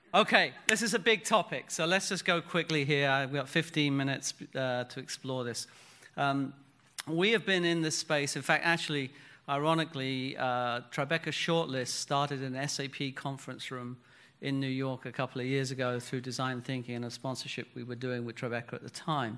Okay, this is a big topic, so let's just go quickly here. We've got 15 minutes to explore this. We have been in this space. In fact, actually, ironically, Tribeca Shortlist started an SAP conference room in New York a couple of years ago through design thinking and a sponsorship we were doing with Tribeca at the time.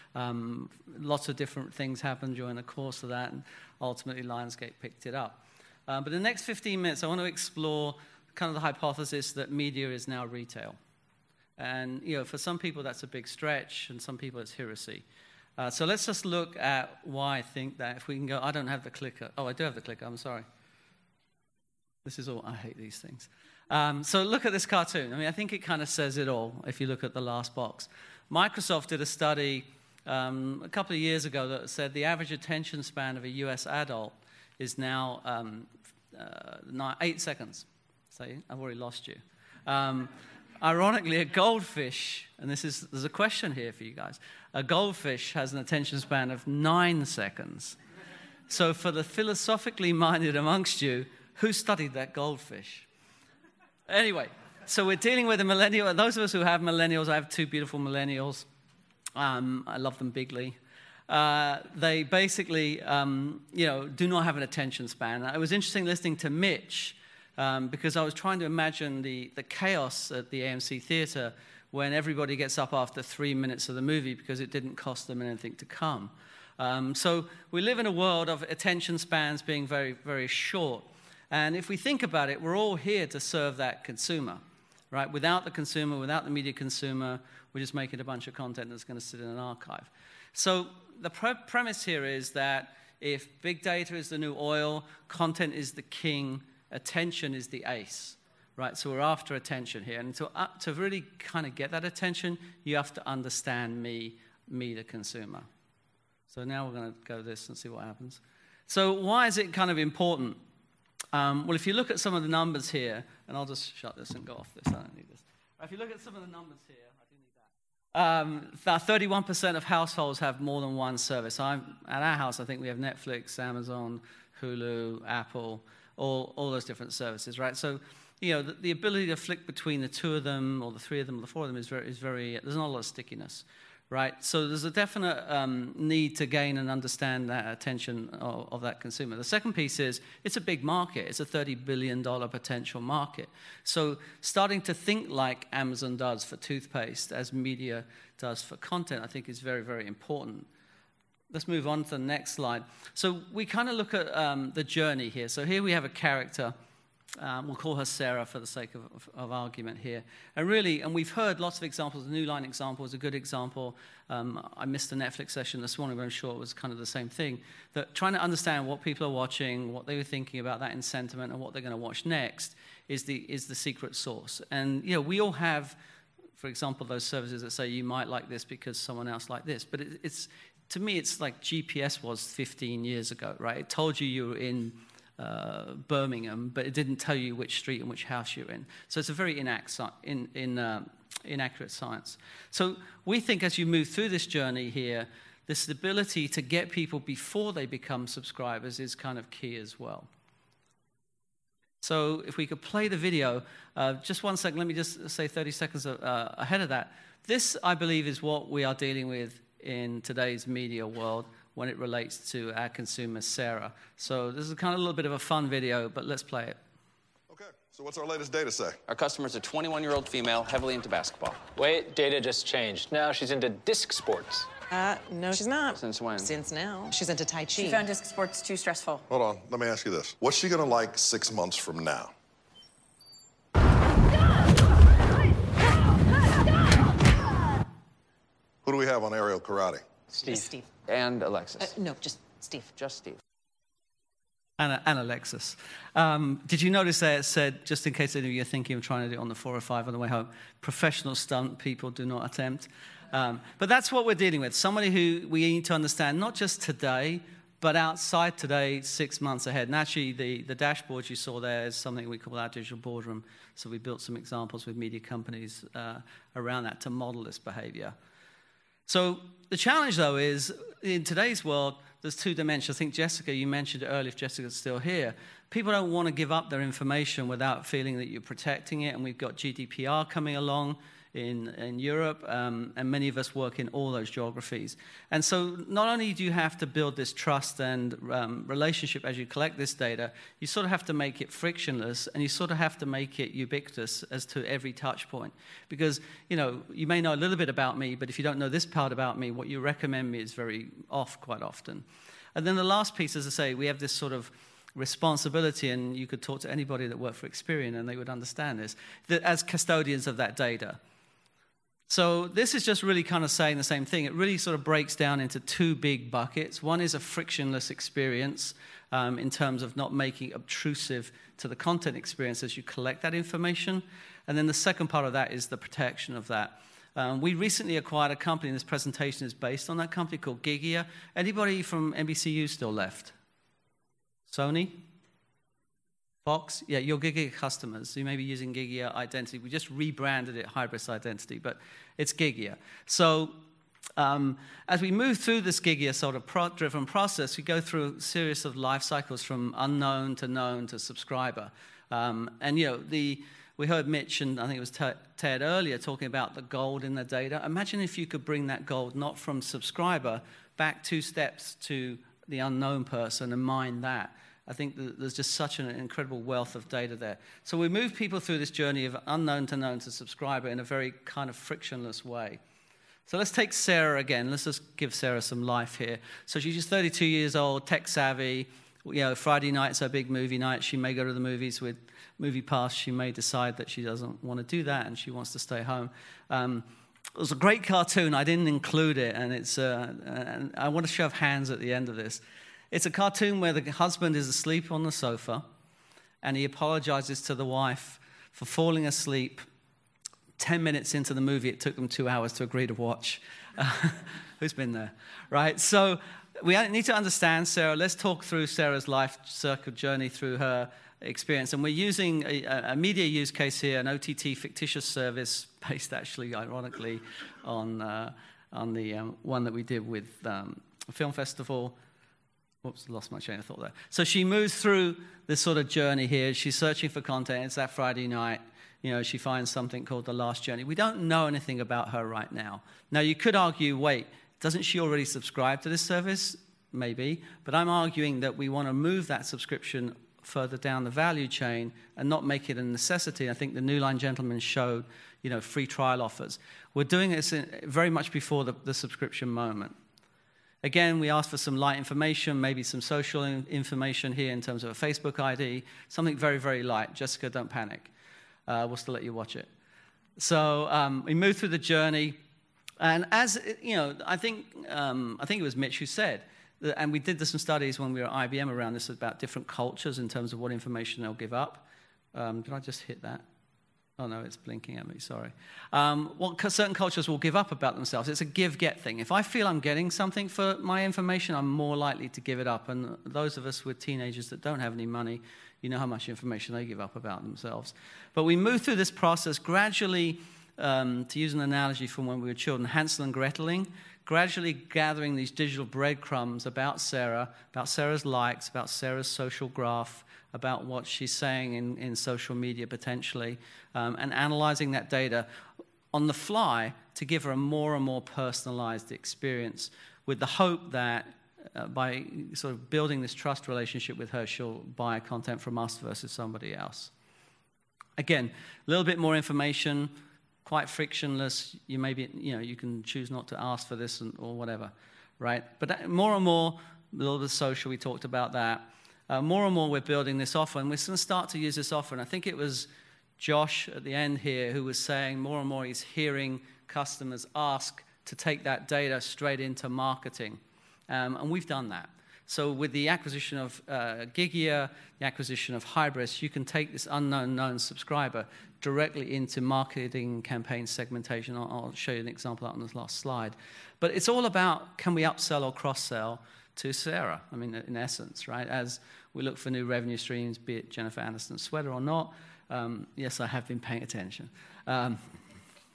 Lots of different things happened during the course of that, and ultimately Lionsgate picked it up. But in the next 15 minutes, I want to explore kind of the hypothesis that media is now retail. And, for some people, that's a big stretch, and some people, it's heresy. So let's just look at why I think that. If we can go, I don't have the clicker. Oh, I do have the clicker, I'm sorry. This is all, I hate these things. So look at this cartoon. I mean, I think it kind of says it all, if you look at the last box. Microsoft did a study a couple of years ago that said the average attention span of a US adult is now 8 seconds. See, I've already lost you. Ironically, a goldfish, and there's a question here for you guys. A goldfish has an attention span of 9 seconds. So for the philosophically minded amongst you, who studied that goldfish? Anyway, so we're dealing with a millennial. Those of us who have millennials, I have 2 beautiful millennials. I love them bigly. They basically, do not have an attention span. It was interesting listening to Mitch, because I was trying to imagine the chaos at the AMC Theater when everybody gets up after 3 minutes of the movie because it didn't cost them anything to come. So we live in a world of attention spans being very, very short. And if we think about it, we're all here to serve that consumer, right? Without the consumer, without the media consumer, we're just making a bunch of content that's going to sit in an archive. So the premise here is that if big data is the new oil, content is the king, attention is the ace, right? So we're after attention here. And to really kind of get that attention, you have to understand me, the consumer. So now we're going to go this and see what happens. So why is it kind of important? Well, if you look at some of the numbers here, and I'll just shut this and go off this. I don't need this. If you look at some of the numbers here, I do need that. 31% of households have more than one service. At our house, I think we have Netflix, Amazon, Hulu, Apple, all those different services, right? So, the ability to flick between the 2 of them, or the 3 of them, or the 4 of them is very. There's not a lot of stickiness, right? So there's a definite need to gain and understand that attention of that consumer. The second piece is it's a big market. It's a $30 billion potential market. So starting to think like Amazon does for toothpaste, as media does for content, I think is very, very important. Let's move on to the next slide. So we kind of look at the journey here. So here we have a character. We'll call her Sarah for the sake of argument here. And we've heard lots of examples. The New Line example is a good example. I missed the Netflix session this morning, but I'm sure it was kind of the same thing. That trying to understand what people are watching, what they were thinking about that in sentiment, and what they're going to watch next is the secret sauce. And, we all have, for example, those services that say you might like this because someone else liked this. But to me, it's like GPS was 15 years ago, right? It told you were in Birmingham, but it didn't tell you which street and which house you're in. So it's a very inaccurate science. So we think as you move through this journey here, this ability to get people before they become subscribers is kind of key as well. So if we could play the video, just 1 second, let me just say 30 seconds ahead of that. This, I believe, is what we are dealing with in today's media world when it relates to our consumer, Sarah. So this is kind of a little bit of a fun video, but let's play it. Okay, so what's our latest data say? Our customer's a 21-year-old female, heavily into basketball. Wait, data just changed. Now she's into disc sports. No, she's not. Since when? Since now. She's into Tai Chi. She found disc sports too stressful. Hold on, let me ask you this. What's she gonna like 6 months from now? Who do we have on aerial karate? Steve. And Alexis. No, just Steve. Just Steve. And Alexis. Did you notice that it said, just in case any of you are thinking of trying to do it on the 405 on the way home, professional stunt people do not attempt. But that's what we're dealing with. Somebody who we need to understand, not just today, but outside today, 6 months ahead. And actually, the dashboard you saw there is something we call our digital boardroom. So we built some examples with media companies around that to model this behavior. So the challenge, though, is in today's world, there's two dimensions. I think, Jessica, you mentioned it earlier, if Jessica's still here. People don't want to give up their information without feeling that you're protecting it, and we've got GDPR coming along in Europe, and many of us work in all those geographies. And so not only do you have to build this trust and relationship as you collect this data, you sort of have to make it frictionless, and you sort of have to make it ubiquitous as to every touch point. Because, you may know a little bit about me, but if you don't know this part about me, what you recommend me is very off quite often. And then the last piece, as I say, we have this sort of responsibility, and you could talk to anybody that worked for Experian and they would understand this, that as custodians of that data. So this is just really kind of saying the same thing. It really sort of breaks down into two big buckets. One is a frictionless experience in terms of not making it obtrusive to the content experience as you collect that information. And then the second part of that is the protection of that. We recently acquired a company, and this presentation is based on that company, called Gigia. Anybody from NBCU still left? Sony? Fox? Yeah, your Gigia customers. So you may be using Gigia Identity. We just rebranded it Hybris Identity, but it's Gigia. So as we move through this Gigia sort of driven process, we go through a series of life cycles from unknown to known to subscriber. We heard Mitch, and I think it was Ted earlier, talking about the gold in the data. Imagine if you could bring that gold not from subscriber back 2 steps to the unknown person and mine that. I think that there's just such an incredible wealth of data there. So we move people through this journey of unknown to known to subscriber in a very kind of frictionless way. So let's take Sarah again. Let's just give Sarah some life here. So she's just 32 years old, tech savvy. Friday night's her big movie night. She may go to the movies with Movie Pass. She may decide that she doesn't want to do that and she wants to stay home. It was a great cartoon. I didn't include it, and and I want to show of hands at the end of this. It's a cartoon where the husband is asleep on the sofa, and he apologizes to the wife for falling asleep 10 minutes into the movie. It took them 2 hours to agree to watch. Who's been there, right? So we need to understand Sarah. Let's talk through Sarah's life circle journey through her experience. And we're using a media use case here, an OTT fictitious service based actually, ironically, on the one that we did with a film festival. Whoops, lost my chain of thought there. So she moves through this sort of journey here. She's searching for content. It's that Friday night. She finds something called The Last Journey. We don't know anything about her right now. Now, you could argue, wait, doesn't she already subscribe to this service? Maybe. But I'm arguing that we want to move that subscription further down the value chain and not make it a necessity. I think the New Line gentleman showed, free trial offers. We're doing this very much before the subscription moment. Again, we ask for some light information, maybe some social information here in terms of a Facebook ID, something very, very light. Jessica, don't panic. We'll still let you watch it. So we move through the journey. And as, I think it was Mitch who said, and we did some studies when we were at IBM around this about different cultures in terms of what information they'll give up. Did I just hit that? Oh, no, it's blinking at me, sorry. What certain cultures will give up about themselves. It's a give-get thing. If I feel I'm getting something for my information, I'm more likely to give it up. And those of us with teenagers that don't have any money, you know how much information they give up about themselves. But we move through this process gradually, to use an analogy from when we were children, Hansel and Greteling, gradually gathering these digital breadcrumbs about Sarah, about Sarah's likes, about Sarah's social graph, about what she's saying in social media potentially, and analyzing that data on the fly to give her a more and more personalized experience with the hope that by sort of building this trust relationship with her, she'll buy content from us versus somebody else. Again, a little bit more information, quite frictionless. You maybe, you can choose not to ask for this or whatever, right? But more and more, a little bit social, we talked about that. More and more we're building this offer, and we're going to start to use this offer. And I think it was Josh at the end here who was saying more and more he's hearing customers ask to take that data straight into marketing. And we've done that. So with the acquisition of Gigia, the acquisition of Hybris, you can take this unknown known subscriber directly into marketing campaign segmentation. I'll show you an example on this last slide. But it's all about, can we upsell or cross-sell to Sarah? I mean, in essence, right? As we look for new revenue streams, be it Jennifer Aniston's sweater or not. Yes, I have been paying attention.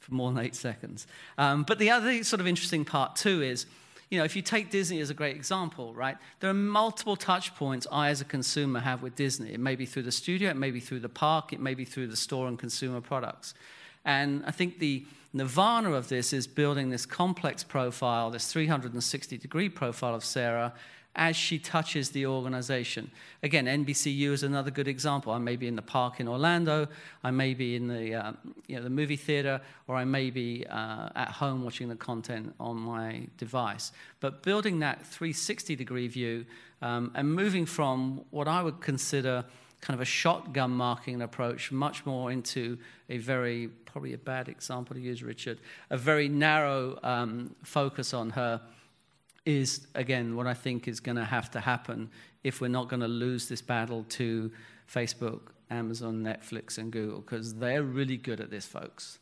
for more than 8 seconds. But the other sort of interesting part too is, if you take Disney as a great example, right? There are multiple touch points I as a consumer have with Disney. It may be through the studio, it may be through the park, it may be through the store and consumer products. And I think the nirvana of this is building this complex profile, this 360-degree profile of Sarah as she touches the organization. Again, NBCU is another good example. I may be in the park in Orlando, I may be in the movie theater, or I may be at home watching the content on my device. But building that 360-degree view and moving from what I would consider kind of a shotgun marketing approach much more into a very, probably a bad example to use, Richard, a very narrow focus on her is, again, what I think is going to have to happen if we're not going to lose this battle to Facebook, Amazon, Netflix, and Google, because they're really good at this, folks.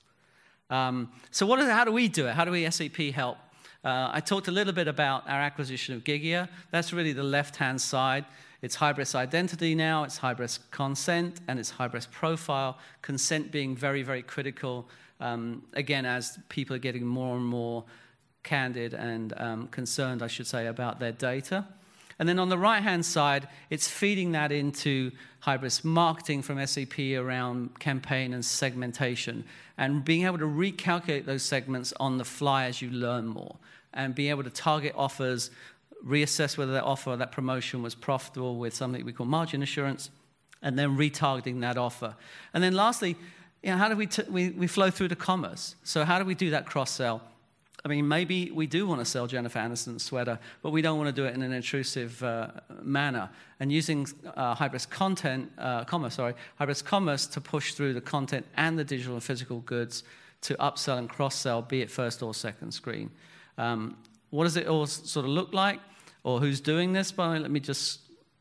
So how do we do it? How do we SAP help? I talked a little bit about our acquisition of Gigya. That's really the left-hand side. It's Hybris Identity now, it's Hybris Consent, and it's Hybris Profile. Consent being very, very critical, again, as people are getting more and more candid and concerned, I should say, about their data. And then on the right-hand side, it's feeding that into Hybris Marketing from SAP around campaign and segmentation, and being able to recalculate those segments on the fly as you learn more, and being able to target offers, reassess whether that offer, that promotion was profitable with something we call margin assurance, and then retargeting that offer. And then lastly, how do we flow through to commerce? So how do we do that cross-sell? I mean, maybe we do want to sell Jennifer Aniston's sweater, but we don't want to do it in an intrusive manner. And using Hybris Commerce to push through the content and the digital and physical goods to upsell and cross-sell, be it first or second screen. What does it all sort of look like, or who's doing this? But let me just,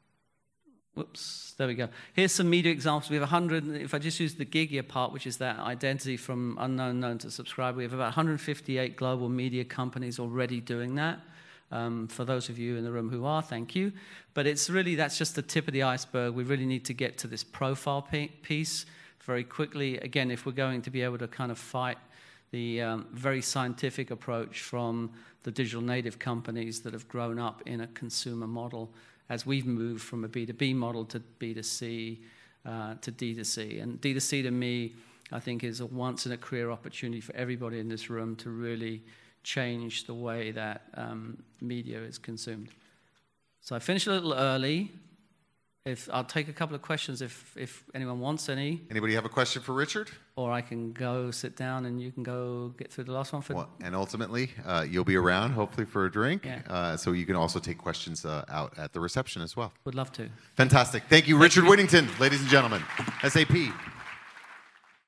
there we go. Here's some media examples. We have 100, if I just use the Gigya part, which is that identity from unknown, known to subscribe, we have about 158 global media companies already doing that. For those of you in the room who are, thank you. But it's really, that's just the tip of the iceberg. We really need to get to this profile piece very quickly. Again, if we're going to be able to kind of fight the very scientific approach from the digital native companies that have grown up in a consumer model, as we've moved from a B2B model to B2C to D2C. And D2C to me, I think, is a once-in-a-career opportunity for everybody in this room to really change the way that media is consumed. So I finished a little early. I'll take a couple of questions if anyone wants any. Anybody have a question for Richard? Or I can go sit down and you can go get through the last one. And ultimately, you'll be around, hopefully, for a drink. Yeah. So you can also take questions out at the reception as well. Would love to. Fantastic. Thank you, Richard Whittington, ladies and gentlemen. SAP.